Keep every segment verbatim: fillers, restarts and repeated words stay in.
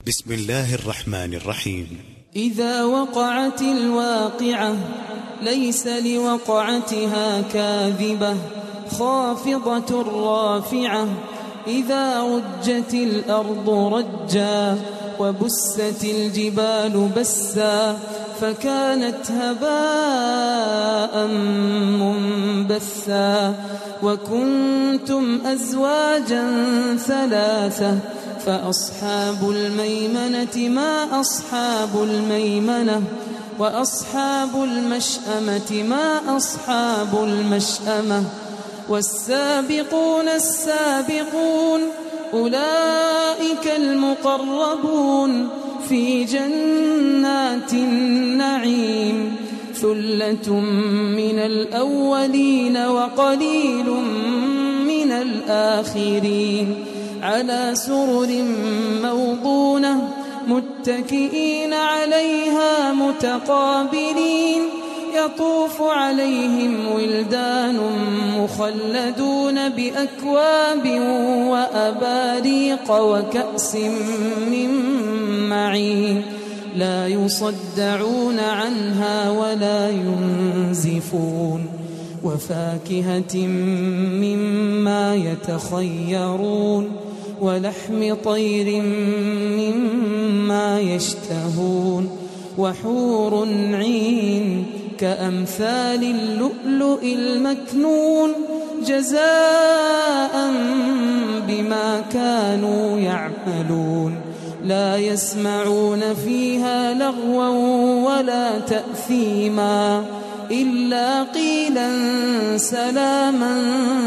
بسم الله الرحمن الرحيم. إذا وقعت الواقعة ليس لوقعتها كاذبة خافضة رافعة إذا رجت الأرض رجا وبست الجبال بسا فكانت هباء منبثا وكنتم أزواجا ثلاثة فأصحاب الميمنة ما أصحاب الميمنة وأصحاب المشأمة ما أصحاب المشأمة والسابقون السابقون أولئك المقربون في جنات النعيم ثلة من الأولين وقليل من الآخرين على سرر موضونة متكئين عليها متقابلين يطوف عليهم ولدان مخلدون بأكواب وأباريق وكأس من معين لا يصدعون عنها ولا ينزفون وفاكهة مما يتخيرون ولحم طير مما يشتهون وحور عين كأمثال اللؤلؤ المكنون جزاء بما كانوا يعملون لا يسمعون فيها لغوا ولا تأثيما إلا قيلا سلاما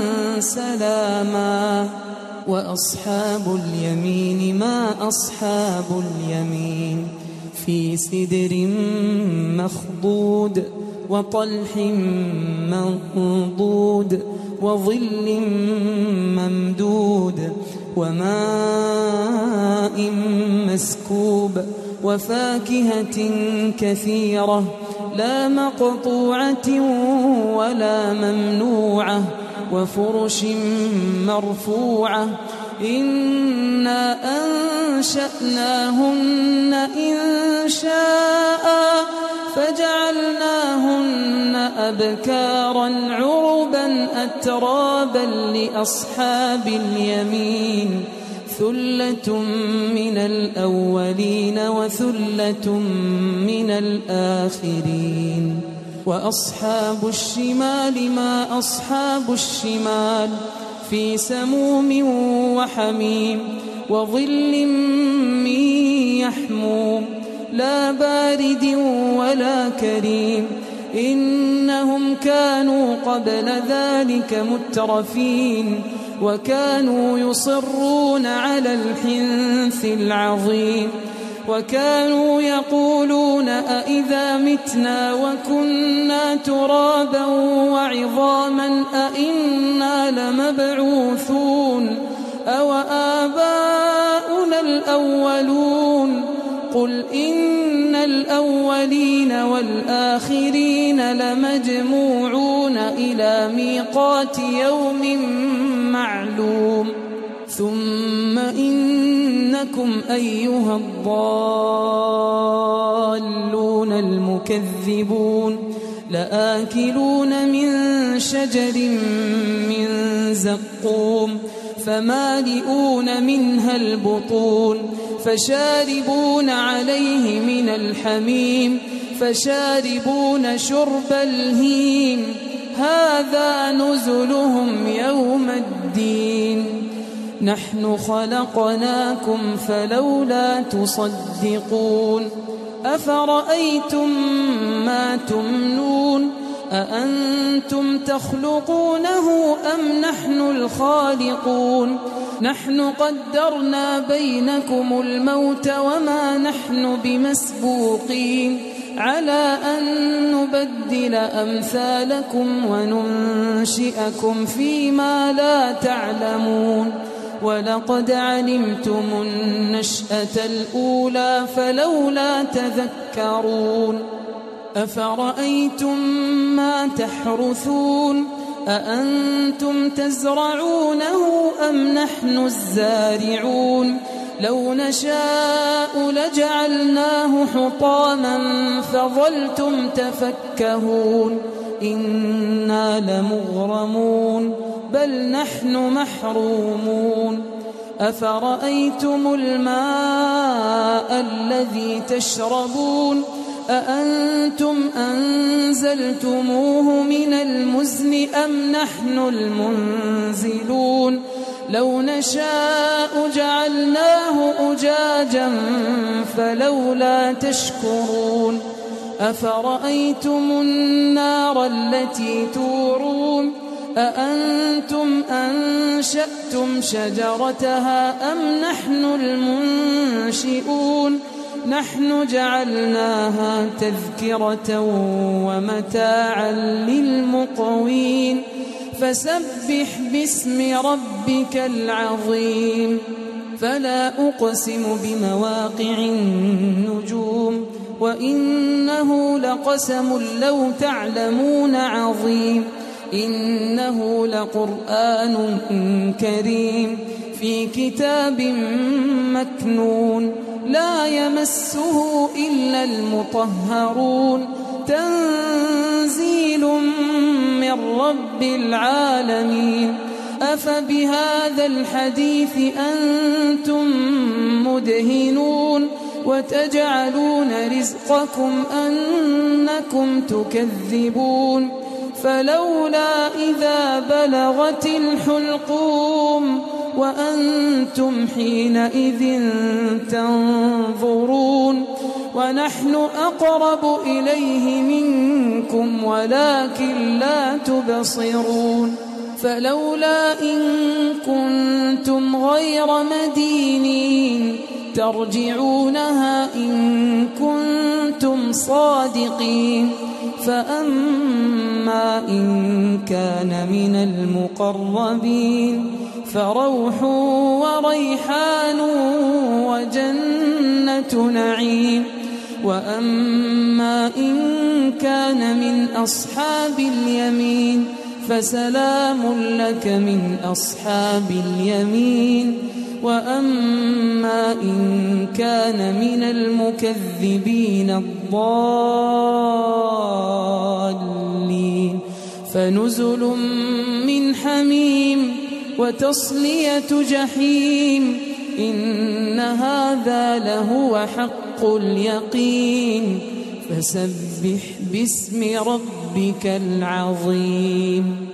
سلاما وأصحاب اليمين ما أصحاب اليمين في سدر مخضود وطلح منضود وظل ممدود وماء مسكوب وفاكهة كثيرة لا مقطوعة ولا ممنوعة وفرش مرفوعة إنا أنشأناهن إن شاء فجعلناهن أبكارا عربا أترابا لأصحاب اليمين ثلة من الأولين وثلة من الآخرين وأصحاب الشمال ما أصحاب الشمال في سموم وحميم وظل من يحموم لا بارد ولا كريم إنهم كانوا قبل ذلك مترفين وكانوا يصرون على الحنث العظيم وكانوا يقولون أئذا متنا وكنا ترابا وعظاما أئنا لمبعوثون أو آباؤنا الأولون قل إن الأولين والآخرين لمجموعون إلى ميقات يوم معلوم ثم إنكم أيها الضالون المكذبون لآكلون من شجر من زقوم فمالئون منها البطون فشاربون عليه من الحميم فشاربون شرب الهيم هذا نزلهم يوم الدين نحن خلقناكم فلولا تصدقون أفرأيتم ما تمنون أأنتم تخلقونه أم نحن الخالقون نحن قدرنا بينكم الموت وما نحن بمسبوقين على أن نبدل أمثالكم وننشئكم فيما لا تعلمون ولقد علمتم النشأة الأولى فلولا تذكرون أفرأيتم ما تحرثون أأنتم تزرعونه أم نحن الزارعون لو نشاء لجعلناه حطاما فظلتم تفكهون إنا لمغرمون بل نحن محرومون أفرأيتم الماء الذي تشربون أأنتم أنزلتموه من المزن أم نحن المنزلون لو نشاء جعلناه أجاجا فلولا تشكرون أفرأيتم النار التي تورون أأنتم أنشأتم شجرتها أم نحن المنشئون نحن جعلناها تذكرة ومتاعا للمقوين فسبح باسم ربك العظيم فلا أقسم بمواقع النجوم وإنه لقسم لو تعلمون عظيم إنه لقرآن كريم في كتاب مكنون لا يمسه إلا المطهرون تنزيل من رب العالمين أفبهذا الحديث أنتم مدهنون وتجعلون رزقكم أنكم تكذبون فلولا إذا بلغت الحلقوم وأنتم حينئذ تنظرون ونحن أقرب إليه منكم ولكن لا تبصرون فلولا إن كنتم غير مدينين ترجعونها إن كنتم صادقين فأما إن كان من المقربين فروح وريحان وجنة نعيم وأما إن كان من أصحاب اليمين فسلام لك من أصحاب اليمين وأما إن كان من المكذبين الضالين فنزل من حميم وتصلية جحيم إن هذا لهو حق اليقين فسبح باسم ربك العظيم